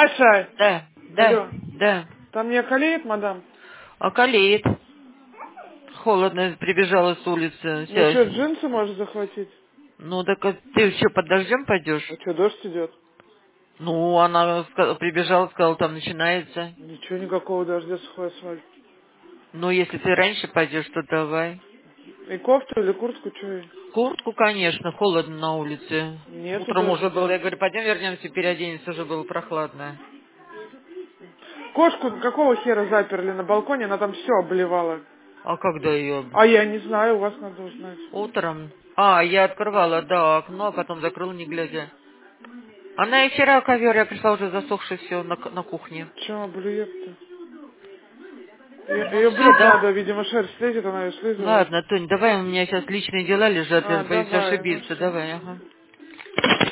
Аша, Да, да, алло, да. там не околеет, мадам? Околеет. Холодно, прибежала с улицы. Ну Сядь. что, джинсы можешь захватить? Ну, так ты что, под дождем А пойдешь? что, дождь идет? Ну, она прибежала, сказала, там начинается. Ничего, никакого дождя, сухой асфальт. Ну, если ты раньше пойдешь, то давай. И кофту или куртку, что? Куртку, конечно, холодно на улице. Нету Утром даже, уже было, да. я говорю, пойдем вернемся, переоденемся, уже было прохладно. Кошку какого хера заперли на балконе, она там все обливала. А когда ее? А я не знаю, у вас надо узнать. Утром. А, я открывала, да, окно, а потом закрыла, не глядя. Она и вчера ковер, я пришла уже засохший все на кухне. Че блюет-то? Ну Ее все, брить да. надо, видимо, шерсть слезет, она ее слизывает. Ладно, Тонь, давай, у меня сейчас личные дела лежат, я А, боюсь давай, ну ошибиться. все. Давай, ага.